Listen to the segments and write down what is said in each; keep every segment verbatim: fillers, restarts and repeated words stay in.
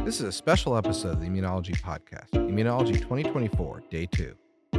This is a special episode of the Immunology Podcast, Immunology twenty twenty-four, Day two.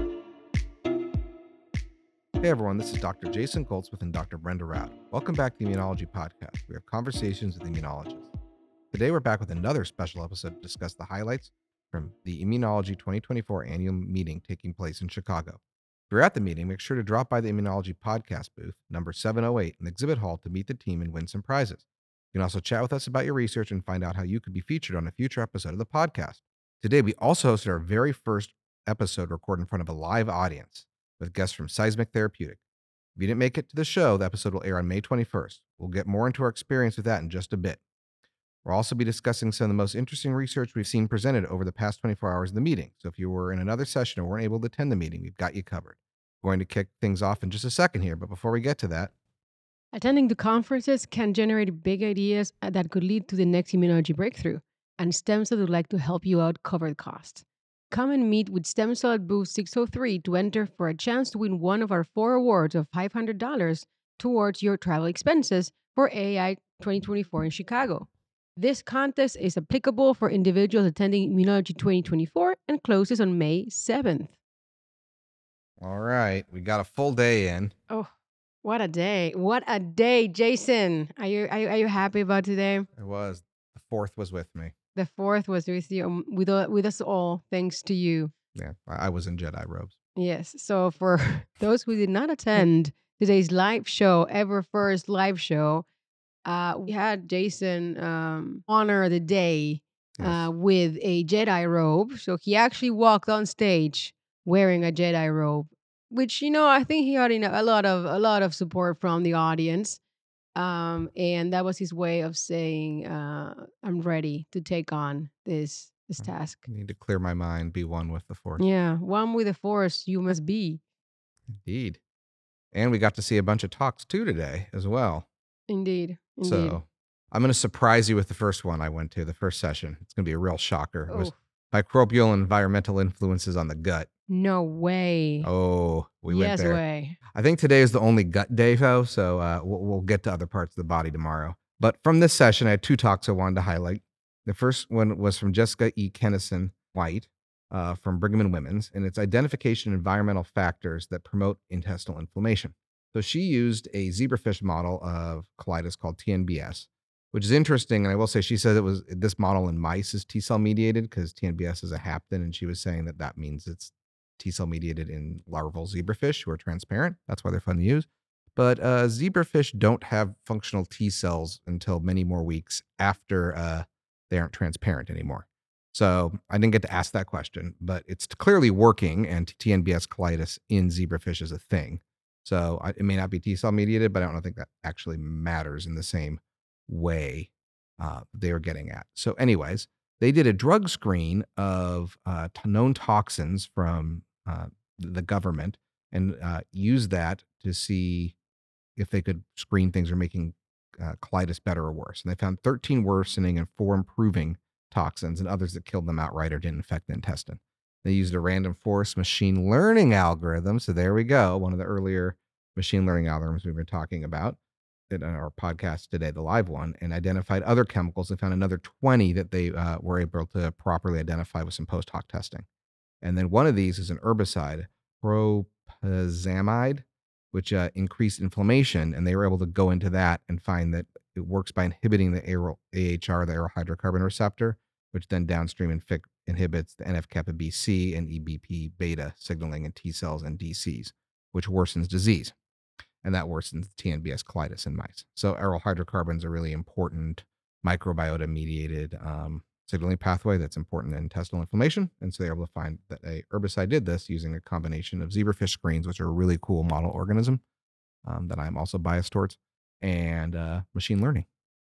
Hey everyone, this is Doctor Jason Goldsmith and Doctor Brenda Rout. Welcome back to the Immunology Podcast. We have conversations with immunologists. Today we're back with another special episode to discuss the highlights from the Immunology twenty twenty-four annual meeting taking place in Chicago. If you're at the meeting, make sure to drop by the Immunology Podcast booth, number seven oh eight, in the exhibit hall to meet the team and win some prizes. You can also chat with us about your research and find out how you could be featured on a future episode of the podcast. Today, we also hosted our very first episode recorded in front of a live audience with guests from Seismic Therapeutics. If you didn't make it to the show, the episode will air on May twenty-first. We'll get more into our experience with that in just a bit. We'll also be discussing some of the most interesting research we've seen presented over the past twenty-four hours of the meeting. So if you were in another session or weren't able to attend the meeting, we've got you covered. We're going to kick things off in just a second here, but before we get to that, attending the conferences can generate big ideas that could lead to the next immunology breakthrough, and Stem Cell would like to help you out cover the cost. Come and meet with Stem Cell at booth six oh three to enter for a chance to win one of our four awards of five hundred dollars towards your travel expenses for A I twenty twenty-four in Chicago. This contest is applicable for individuals attending Immunology twenty twenty-four and closes on May seventh. All right, we got a full day in. Oh, what a day. What a day, Jason. Are you are you, are you happy about today? It was. The fourth was with me. The fourth was with you, um, with, uh, with us all, thanks to you. Yeah, I I was in Jedi robes. Yes. So for those who did not attend today's live show, ever first live show, uh, we had Jason um, honor the day uh, Yes. with a Jedi robe. So he actually walked on stage wearing a Jedi robe, which, you know, I think he had a lot of a lot of support from the audience. Um, and that was his way of saying, uh, I'm ready to take on this this Mm. task. I need to clear my mind, be one with the Force. Yeah, one with the Force you must be. Indeed. And we got to see a bunch of talks too today as well. Indeed. Indeed. So I'm going to surprise you with the first one I went to, the first session. It's going to be a real shocker. It was Oh, microbial and environmental influences on the gut. no way. Oh, we went yes there. way. I think today is the only gut day, though, so uh, we'll, we'll get to other parts of the body tomorrow. But from this session, I had two talks I wanted to highlight. The first one was from Jessica E. Kennison White uh, from Brigham and Women's, and it's identification of environmental factors that promote intestinal inflammation. So she used a zebrafish model of colitis called T N B S, which is interesting. And I will say she said it was this model in mice is T-cell mediated because T N B S is a hapten, and she was saying that that means it's T-cell mediated in larval zebrafish who are transparent. That's why they're fun to use. But uh, zebrafish don't have functional T cells until many more weeks after uh, they aren't transparent anymore. So I didn't get to ask that question, but it's clearly working, and T N B S colitis in zebrafish is a thing. So I, it may not be T-cell mediated, but I don't think that actually matters in the same way uh, they were getting at. So anyways, they did a drug screen of uh, t- known toxins from uh, the government and uh, used that to see if they could screen things or making uh, colitis better or worse. And they found thirteen worsening and four improving toxins, and others that killed them outright or didn't affect the intestine. They used a random forest machine learning algorithm. So there we go. One of the earlier machine learning algorithms we've been talking about in our podcast today, the live one, and identified other chemicals. They found another twenty that they uh, were able to properly identify with some post hoc testing. And then one of these is an herbicide, propazamide, which uh, increased inflammation. And they were able to go into that and find that it works by inhibiting the aryl, A H R, the aryl hydrocarbon receptor, which then downstream infic- inhibits the N F kappa B C and E B P beta signaling in T cells and D Cs, which worsens disease. And that worsens T N B S colitis in mice. So aryl hydrocarbons are really important microbiota mediated um, signaling pathway that's important in intestinal inflammation. And so they're able to find that a herbicide did this using a combination of zebrafish screens, which are a really cool model organism um, that I'm also biased towards, and uh, machine learning.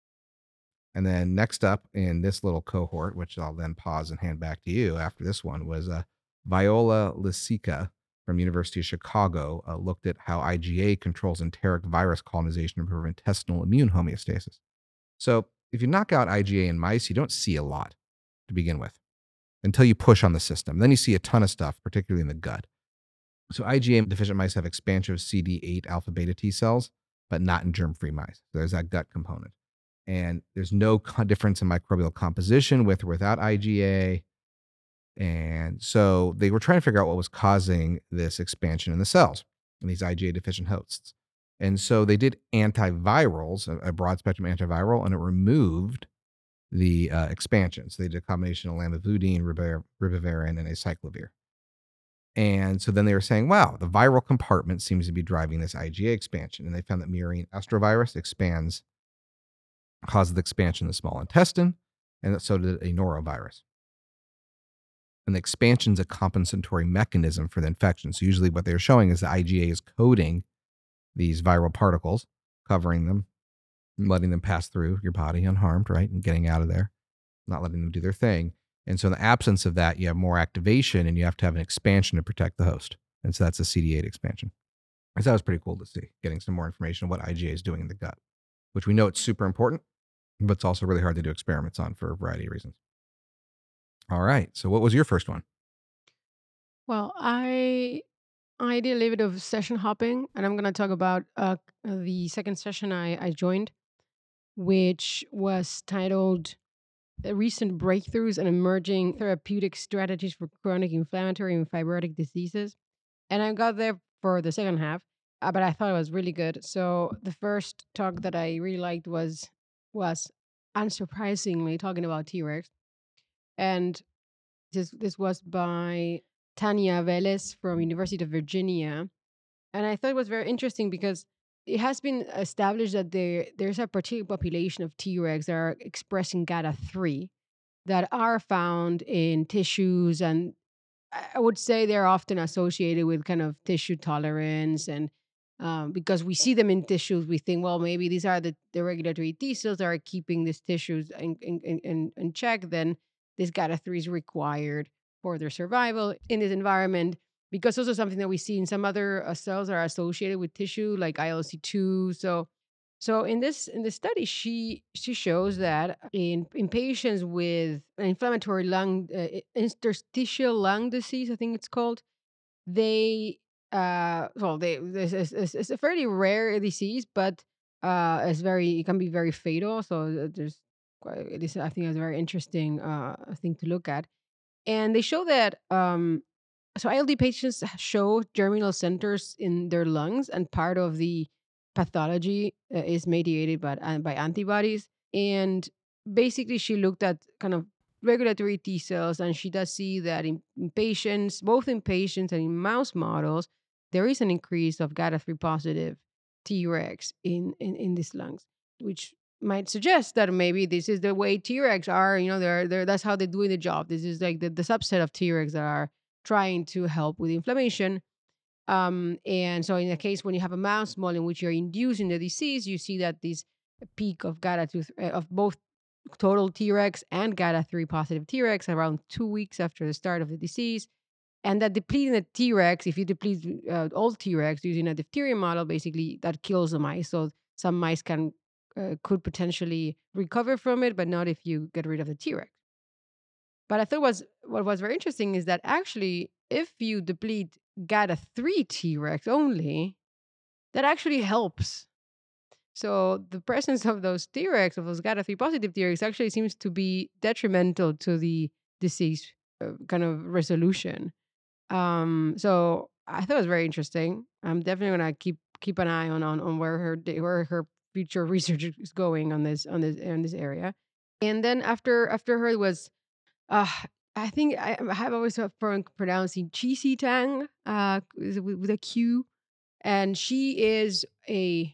And then next up in this little cohort, which I'll then pause and hand back to you after this one, was uh, Viola Lisica from University of Chicago uh, looked at how I G A controls enteric virus colonization and improve intestinal immune homeostasis. So if you knock out I G A in mice, you don't see a lot to begin with until you push on the system. Then you see a ton of stuff, particularly in the gut. So I G A deficient mice have expansion of C D eight alpha beta T cells, but not in germ-free mice. So there's that gut component. and there's no co- difference in microbial composition with or without I G A. And so they were trying to figure out what was causing this expansion in the cells in these I G A deficient hosts. And so they did antivirals, a, a broad spectrum antiviral, and it removed the uh, expansion. So they did a combination of lamivudine, ribav- ribavirin, and acyclovir. And so then they were saying, wow, the viral compartment seems to be driving this I G A expansion. And they found that murine astrovirus expands, causes the expansion in the small intestine, and that so did a norovirus. And the expansion is a compensatory mechanism for the infection. So usually what they're showing is the I G A is coating these viral particles, covering them, and letting them pass through your body unharmed, right? And getting out of there, not letting them do their thing. And so in the absence of that, you have more activation and you have to have an expansion to protect the host. And so that's a C D eight expansion. So that was pretty cool to see, getting some more information on what I G A is doing in the gut, which we know it's super important, but it's also really hard to do experiments on for a variety of reasons. All right. So what was your first one? Well, I I did a little bit of session hopping, and I'm going to talk about uh, the second session I, I joined, which was titled uh, Recent Breakthroughs and Emerging Therapeutic Strategies for Chronic Inflammatory and Fibrotic Diseases. And I got there for the second half, uh, but I thought it was really good. So the first talk that I really liked was was unsurprisingly talking about T-Rex, and this this was by Tanya Velez from University of Virginia, and I thought it was very interesting because it has been established that there there's a particular population of Tregs that are expressing G A T A three that are found in tissues, and I I would say they're often associated with kind of tissue tolerance. And um, because we see them in tissues, we think, well, maybe these are the, the regulatory T cells that are keeping these tissues in, in, in, in in check. Then this G A T A three is required for their survival in this environment. Because also something that we see in some other uh, cells that are associated with tissue, like I L C two. So so in this in this study, she she shows that in in patients with inflammatory lung uh, i- interstitial lung disease, I think it's called, they uh well they this is it's, it's a fairly rare disease, but uh it's very it can be very fatal. So uh, there's quite, it is I think it's a very interesting uh thing to look at. And they show that um so I L D patients show germinal centers in their lungs, and part of the pathology uh, is mediated by, uh, by antibodies. And basically, she looked at kind of regulatory T cells, and she does see that in, in patients, both in patients and in mouse models, there is an increase of G A T A three positive Tregs in, in, in these lungs, which might suggest that maybe this is the way Tregs are. You know, they're, they're that's how they're doing the job. This is like the, the subset of Tregs that are trying to help with inflammation. Um, and so, in a case when you have a mouse model in which you're inducing the disease, you see that this peak of G A T A two, uh, of both total Tregs and G A T A three positive Tregs around two weeks after the start of the disease. And that depleting the Tregs, if you deplete uh, all Tregs using a diphtheria model, basically that kills the mice. So some mice can uh, could potentially recover from it, but not if you get rid of the Tregs. But I thought was what was very interesting is that actually, if you deplete G A T A three Tregs only, that actually helps. So the presence of those Tregs, of those G A T A three positive Tregs, actually seems to be detrimental to the disease uh, kind of resolution. Um, so I thought it was very interesting. I'm definitely gonna keep keep an eye on on, on where her da- where her future research is going on this on this in this area. And then after after her was uh, I think I, I have always heard fun pronouncing Cheesy Tang uh, with, with a Q, and she is a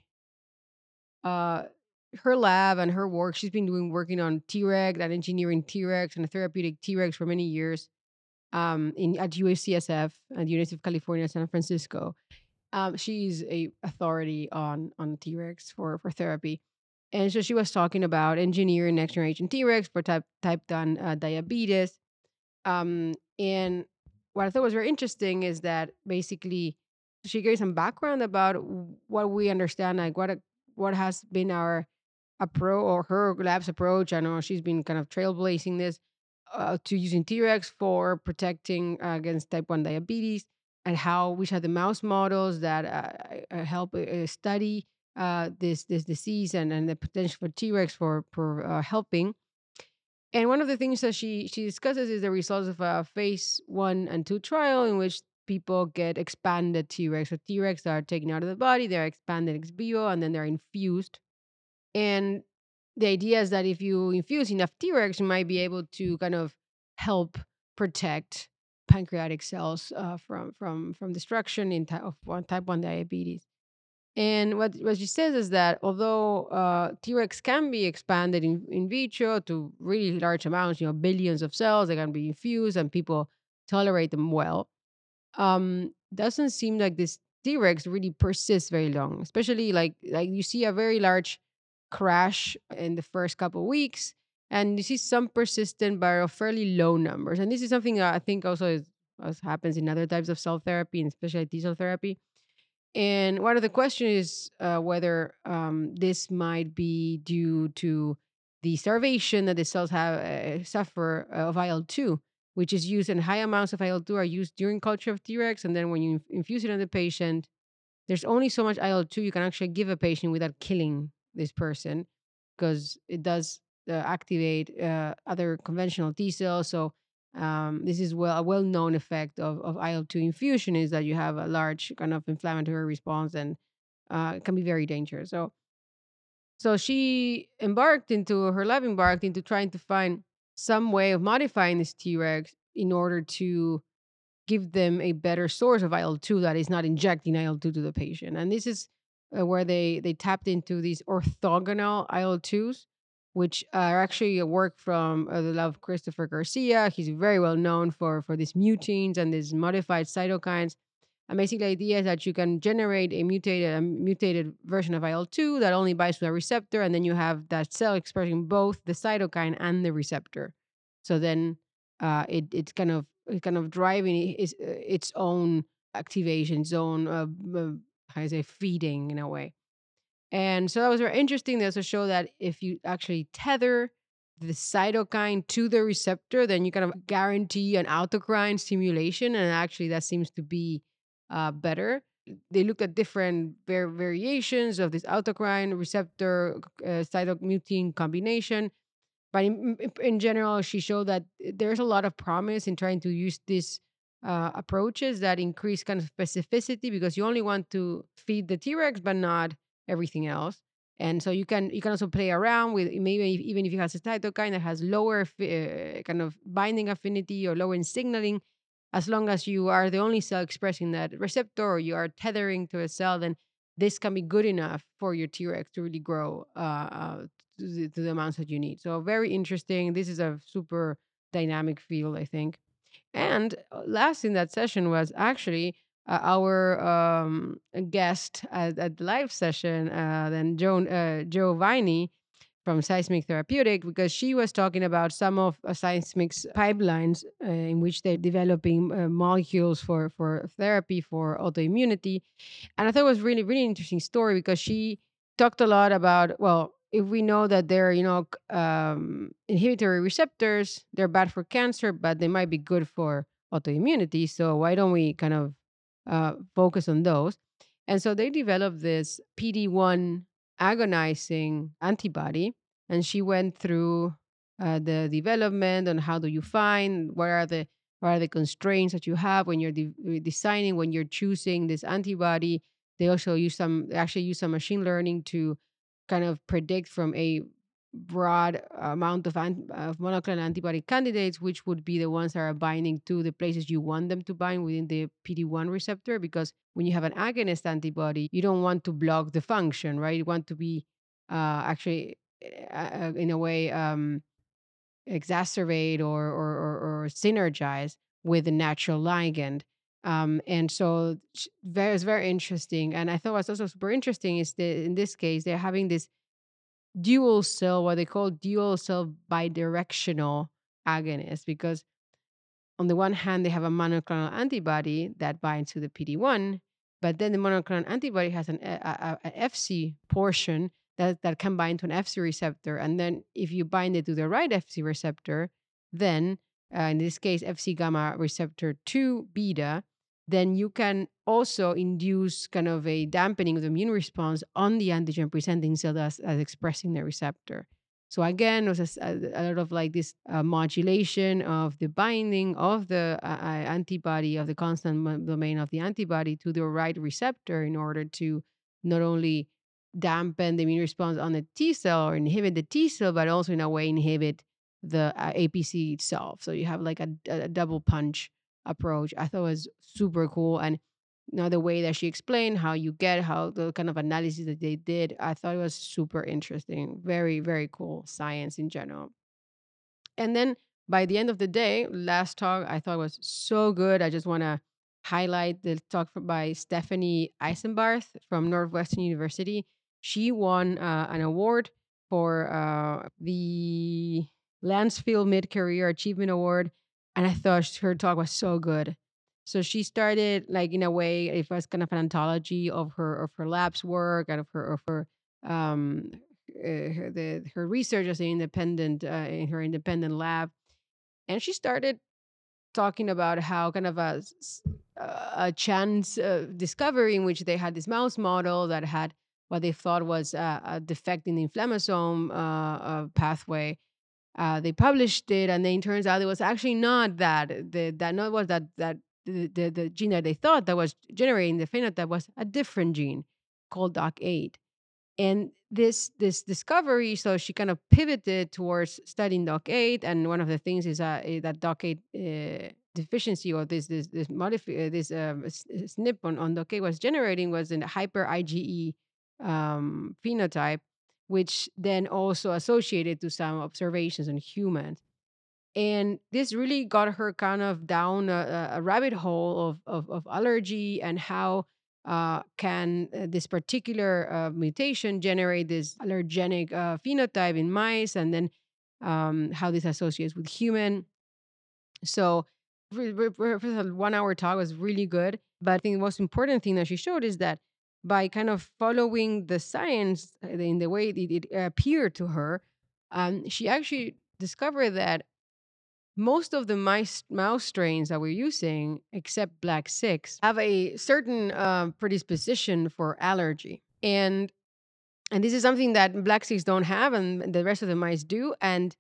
uh, her lab and her work. She's been doing working on Treg and engineering Tregs and therapeutic Tregs for many years. Um, in at U C S F at the University of California, San Francisco. Um, she's a authority on on Tregs for for therapy. And so she was talking about engineering next generation Tregs for type type one uh, diabetes. Um, and what I thought was very interesting is that basically she gave some background about w- what we understand, like what a, what has been our approach or her lab's approach. I know she's been kind of trailblazing this uh, to using Tregs for protecting uh, against type one diabetes, and how which are the mouse models that uh, uh, help uh, study uh, this this disease and, and the potential for Tregs for for uh, helping. And one of the things that she she discusses is the results of a phase one and two trial in which people get expanded Tregs. So Tregs are taken out of the body, they're expanded ex vivo, and then they're infused. And the idea is that if you infuse enough Tregs, you might be able to kind of help protect pancreatic cells uh, from from from destruction in type of one type one diabetes. And what what she says is that although uh, Tregs can be expanded in, in vitro to really large amounts, you know, billions of cells, they can be infused, and people tolerate them well. Um, doesn't seem like this Tregs really persists very long, especially like like you see a very large crash in the first couple of weeks, and you see some persistent but of fairly low numbers. And this is something that I think also is, as happens in other types of cell therapy, and especially T cell therapy. And one of the questions is uh, whether um, this might be due to the starvation that the cells have uh, suffer of I L two, which is used, and high amounts of I L two are used during culture of Tregs. And then when you inf- infuse it on the patient, there's only so much I L two you can actually give a patient without killing this person, because it does uh, activate uh, other conventional T cells. So um, this is well a well-known effect of, of I L two infusion, is that you have a large kind of inflammatory response, and uh, it can be very dangerous. So so she embarked into her lab embarked into trying to find some way of modifying these Tregs in order to give them a better source of I L two that is not injecting I L two to the patient. And this is uh, where they they tapped into these orthogonal I L twos, which are actually a work from uh, the lab of Christopher Garcia. He's very well known for for these mutants and these modified cytokines. And basically, the idea is that you can generate a mutated a mutated version of I L two that only binds to a receptor, and then you have that cell expressing both the cytokine and the receptor. So then uh, it it's kind of it kind of driving i- its, uh, its own activation, its own uh, uh, how do you say feeding in a way. And so that was very interesting. They also show that if you actually tether the cytokine to the receptor, then you kind of guarantee an autocrine stimulation. And actually, that seems to be uh, better. They looked at different var- variations of this autocrine receptor uh, cytomucin combination. But in, in in general, she showed that there's a lot of promise in trying to use these uh, approaches that increase kind of specificity, because you only want to feed the Tregs, but not everything else. And so you can you can also play around with maybe if, even if you have a cytokine that has lower affi- uh, kind of binding affinity or lower in signaling, as long as you are the only cell expressing that receptor, or you are tethering to a cell, then this can be good enough for your Tregs to really grow uh, uh, to, the, to the amounts that you need. So very interesting. This is a super dynamic field, I think. And uh, last in that session was actually uh, our um, guest at, at the live session, uh, then Joan, uh, Joe Viney from Seismic Therapeutic, because she was talking about some of uh, Seismic's pipelines uh, in which they're developing uh, molecules for, for therapy for autoimmunity. And I thought it was really, really interesting story, because she talked a lot about, well, if we know that they're, you know, c- um, inhibitory receptors, they're bad for cancer, but they might be good for autoimmunity. So why don't we kind of uh, focus on those? And so they developed this P D one agonizing antibody, and she went through uh, the development and how do you find what are the what are the constraints that you have when you're de- designing, when you're choosing this antibody. They also use some they actually use some machine learning to kind of predict from a broad amount of, ant- of monoclonal antibody candidates which would be the ones that are binding to the places you want them to bind within the P D one receptor. Because when you have an agonist antibody, you don't want to block the function, right? You want to be uh, actually, uh, uh, in a way, um, exacerbate or, or, or, or synergize with the natural ligand. Um, and so sh- very, it's very interesting. And I thought what's also super interesting is that in this case, they're having this dual cell, what they call dual cell bidirectional agonist, because on the one hand, they have a monoclonal antibody that binds to the P D one, but then the monoclonal antibody has an a, a, a F C portion that, that can bind to an F C receptor. And then if you bind it to the right F C receptor, then uh, in this case, F C gamma receptor two beta, then you can also induce kind of a dampening of the immune response on the antigen presenting cell as, as expressing the receptor. So again, it was a, s- a- a lot of like this uh, modulation of the binding of the uh, uh, antibody, of the constant mo- domain of the antibody to the right receptor in order to not only dampen the immune response on the T cell or inhibit the T cell, but also in a way inhibit the uh, A P C itself. So you have like a, a double punch approach. I thought was super cool. And you know, the way that she explained how you get how the kind of analysis that they did, I thought it was super interesting. Very, very cool science in general. And then by the end of the day, last talk I thought was so good. I just want to highlight the talk f- by Stephanie Eisenbarth from Northwestern University. She won uh, an award for uh, the Lansfield Mid Career Achievement Award, and I thought sh- her talk was so good. So she started like in a way it was kind of an anthology of her of her lab's work and of her of her um, uh, her, the, her research as an independent uh, in her independent lab, and she started talking about how kind of a, s- uh, a chance uh, discovery in which they had this mouse model that had what they thought was uh, a defect in the inflammasome uh, uh, pathway. Uh, they published it, and then it turns out it was actually not that. The, that not was that that the, the, the gene that they thought that was generating the phenotype was a different gene called D O C eight. And this this discovery, so she kind of pivoted towards studying D O C eight, and one of the things is uh, eh, that D O C eight uh, deficiency, or this this this modif- uh, this um, s- s- S N P on, on D O C eight was generating was in hyper IgE um, phenotype, which then also associated to some observations in humans. And this really got her kind of down a, a a rabbit hole of, of, of allergy and how uh, can uh, this particular uh, mutation generate this allergenic uh, phenotype in mice, and then um, how this associates with human. So for, for, for for the one hour talk was really good. But I think the most important thing that she showed is that by kind of following the science uh, in the way it, it appeared to her, um, she actually discovered that most of the mice mouse strains that we're using, except Black Six, have a certain uh, predisposition for allergy, and and this is something that Black Six don't have, and the rest of the mice do, and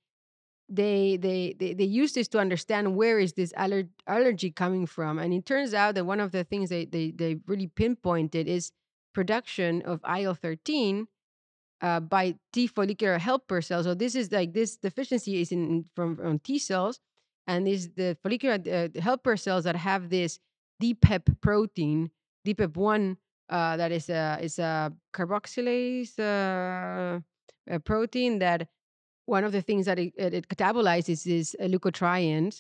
they they they, they use this to understand where is this aller- allergy coming from, and it turns out that one of the things they they, they really pinpointed is production of I L thirteen uh, by T follicular helper cells. So this is like this deficiency is in from, from T cells, and this the follicular uh, helper cells that have this D P E P protein, D P E P one, uh, that is a is a carboxylase uh, a protein that one of the things that it, it it catabolizes is uh, leukotrienes,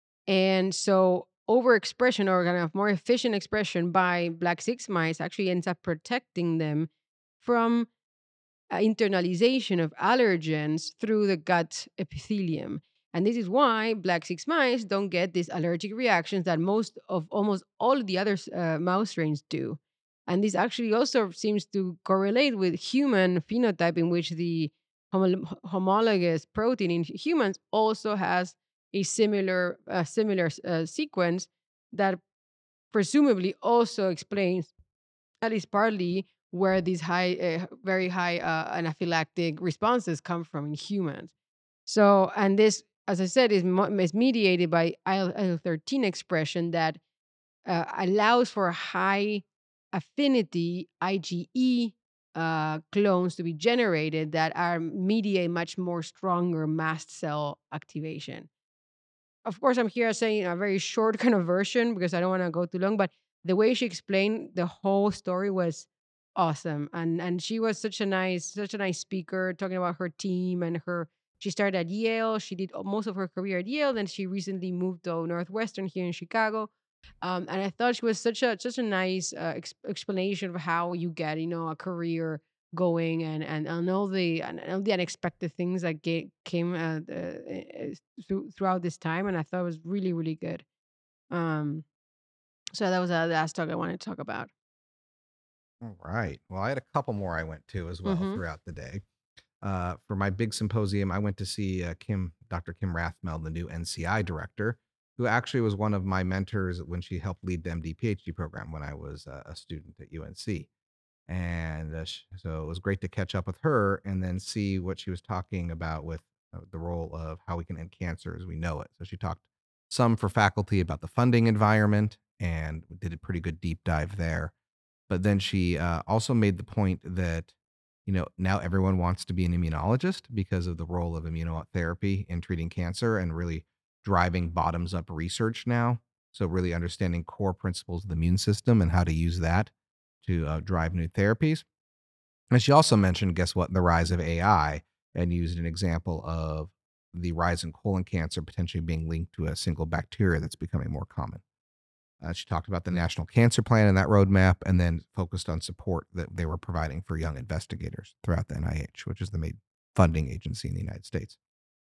and so overexpression or kind of more efficient expression by Black six mice actually ends up protecting them from uh, internalization of allergens through the gut epithelium. And this is why Black six mice don't get these allergic reactions that most of almost all of the other uh, mouse strains do. And this actually also seems to correlate with human phenotype, in which the homo- homologous protein in humans also has a similar uh, similar uh, sequence that presumably also explains, at least partly, where these high, uh, very high uh, anaphylactic responses come from in humans. So, and this, as I said, is, mo- is mediated by I L thirteen expression that uh, allows for high affinity IgE uh, clones to be generated that are mediate much more stronger mast cell activation. Of course, I'm here saying a very short kind of version because I don't want to go too long, but the way she explained the whole story was awesome. And and she was such a nice, such a nice speaker, talking about her team and her she started at Yale. She did most of her career at Yale, then she recently moved to Northwestern here in Chicago. Um, and I thought she was such a such a nice uh, ex- explanation of how you get, you know, a career going, and and, and all the and all the unexpected things that ga- came uh, uh, through, throughout this time, and I thought it was really really good. Um, so that was uh, the last talk I wanted to talk about. All right. Well, I had a couple more I went to as well Mm-hmm. throughout the day. Uh, for my big symposium, I went to see uh, Kim, Doctor Kim Rathmel, the new N C I director. who actually was one of my mentors when she helped lead the M D PhD program when I was uh, a student at U N C. And uh, sh- so it was great to catch up with her and then see what she was talking about with uh, the role of how we can end cancer as we know it. So she talked some for faculty about the funding environment and did a pretty good deep dive there. But then she uh, also made the point that, you know, now everyone wants to be an immunologist because of the role of immunotherapy in treating cancer and really driving bottoms up research now. So, really understanding core principles of the immune system and how to use that to uh, drive new therapies. And she also mentioned, guess what, the rise of A I and used an example of the rise in colon cancer potentially being linked to a single bacteria that's becoming more common. Uh, she talked about the National Cancer Plan and that roadmap, and then focused on support that they were providing for young investigators throughout the N I H, which is the main funding agency in the United States.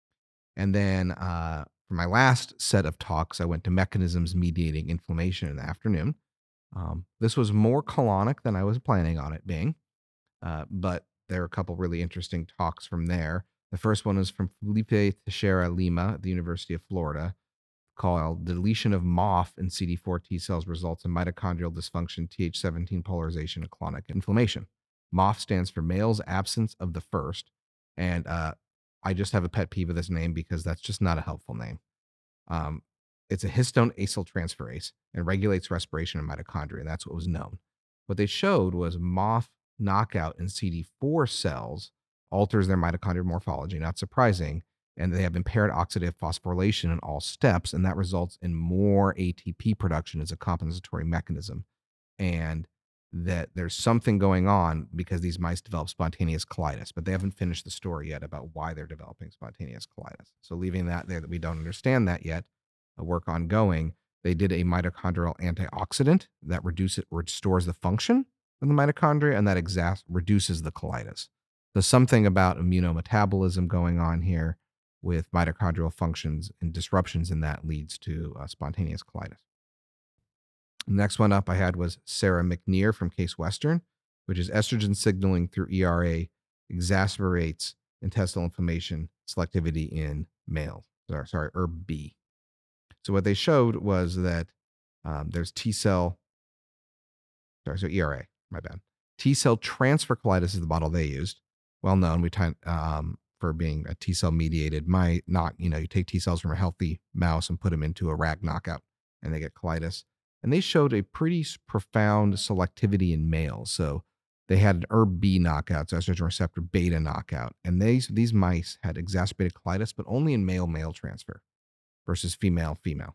And then uh, for my last set of talks, I went to mechanisms mediating inflammation in the afternoon. Um, this was more colonic than I was planning on it being, uh, but there are a couple really interesting talks from there. The first one is from Felipe Teixeira Lima at the University of Florida, called deletion of M O F in C D four T cells results in mitochondrial dysfunction, T H seventeen polarization, and chronic inflammation. M O F stands for male's absence of the first. And uh, I just have a pet peeve of this name because that's just not a helpful name. Um, it's a histone acyltransferase and regulates respiration in mitochondria. And that's what was known. What they showed was M O F knockout in C D four cells alters their mitochondrial morphology, not surprising, and they have impaired oxidative phosphorylation in all steps, and that results in more A T P production as a compensatory mechanism. And that there's something going on because these mice develop spontaneous colitis, but they haven't finished the story yet about why they're developing spontaneous colitis. So leaving that there that we don't understand that yet, a work ongoing, they did a mitochondrial antioxidant that reduces restores the function of the mitochondria and that exact reduces the colitis. So something about immunometabolism going on here with mitochondrial functions and disruptions in that leads to uh, spontaneous colitis. The next one up I had was Sarah McNear from Case Western, which is estrogen signaling through E R A exacerbates intestinal inflammation selectivity in males. Sorry, sorry, E R B. So what they showed was that um, there's T cell, sorry, so E R A, my bad. T cell transfer colitis is the model they used. Well known, we t- um, for being a T cell mediated. My not, you know, you take T cells from a healthy mouse and put them into a rag knockout, and they get colitis. And they showed a pretty profound selectivity in males. So they had an E R B knockout, so estrogen receptor beta knockout, and these these mice had exacerbated colitis, but only in male male transfer versus female female.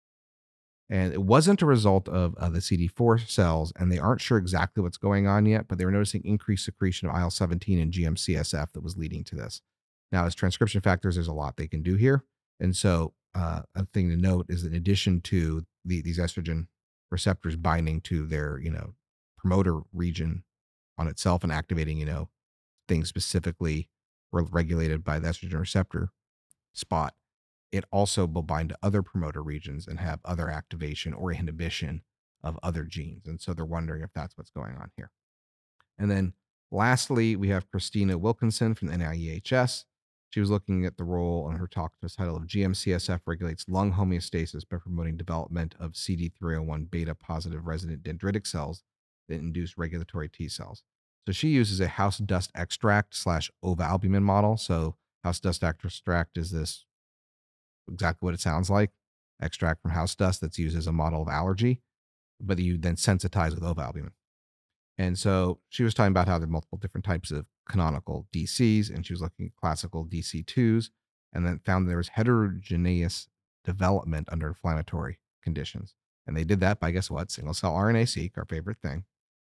And it wasn't a result of uh, the C D four cells, and they aren't sure exactly what's going on yet, but they were noticing increased secretion of I L seventeen and G M C S F that was leading to this. Now, as transcription factors, there's a lot they can do here. And so, uh, a thing to note is in addition to the, these estrogen receptors binding to their, you know, promoter region on itself and activating, you know, things specifically re- regulated by the estrogen receptor spot, it also will bind to other promoter regions and have other activation or inhibition of other genes. And so they're wondering if that's what's going on here. And then lastly, we have Christina Wilkinson from the N I E H S. She was looking at the role in her talk to the title of G M C S F regulates lung homeostasis by promoting development of C D three oh one beta positive resident dendritic cells that induce regulatory T cells. So she uses a house dust extract slash ovalbumin model. So house dust extract is this exactly what it sounds like, extract from house dust that's used as a model of allergy, but you then sensitize with ovalbumin. And so she was talking about how there are multiple different types of canonical D Cs, and she was looking at classical D C twos, and then found there was heterogeneous development under inflammatory conditions. And they did that by, guess what? Single cell R N A seq, our favorite thing.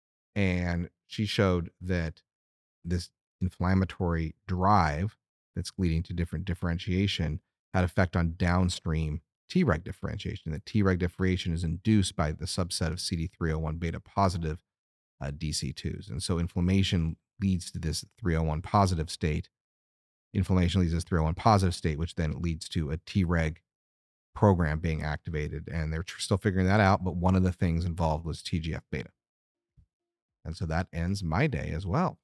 And she showed that this inflammatory drive that's leading to different differentiation had effect on downstream Treg differentiation. The Treg differentiation is induced by the subset of C D three oh one beta positive uh, D C twos. And so inflammation leads to this three oh one positive state. Inflammation leads to this three oh one positive state, which then leads to a Treg program being activated. And they're tr- still figuring that out. But one of the things involved was T G F beta. And so that ends my day as well.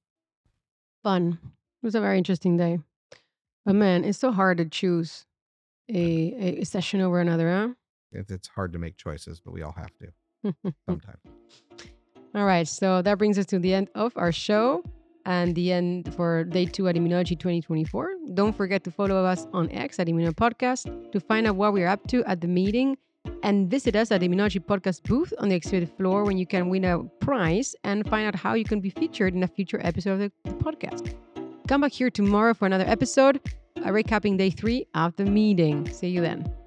Fun. It was a very interesting day. But man, it's so hard to choose a, a session over another, huh? It, it's hard to make choices, but we all have to sometimes. All right. So that brings us to the end of our show and the end for day two at Immunology twenty twenty-four. Don't forget to follow us on X at Immunopodcast to find out what we're up to at the meeting, and visit us at the Immunology Podcast booth on the exhibit floor when you can win a prize and find out how you can be featured in a future episode of the, the podcast. Come back here tomorrow for another episode, uh, recapping day three of the meeting. See you then.